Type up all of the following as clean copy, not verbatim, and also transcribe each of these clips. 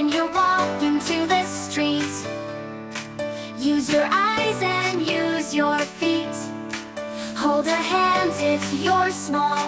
When you're walking to the street, use your eyes and use your feet. Hold a hand if you're small,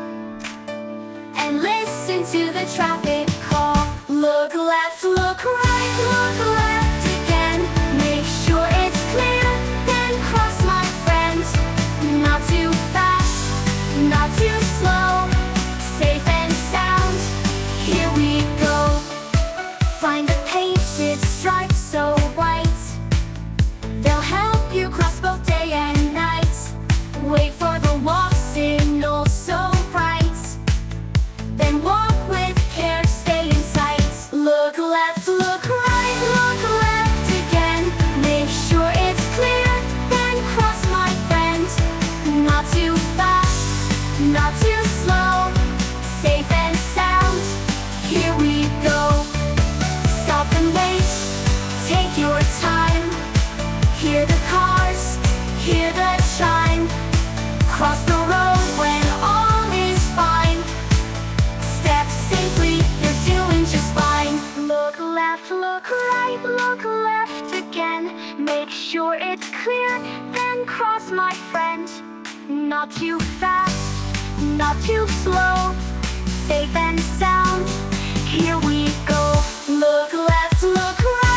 and listen to the traffic call. Look left, look right, look left again. Make sure it's clear, then cross, my friend. Not too fast, not too slow, safe and sound, here we go. Find the painted stripes so white, they'll help you cross both day and night. Wait for the walk signal so bright, then walk with care, stay in sight. Look left, look right, look left again. Make sure it's clear, then cross, my friend. Not too fast, not too slow, safe and sound, here we go. Stop and wait, take your time. Hear the cars, hear the chime. Cross the road when all is fine. Step safely, you're doing just fine. Look left, look right, look left again. Make sure it's clear, then cross, my friend. Not too fast, not too slow, safe and sound, here we go. Look left, look right.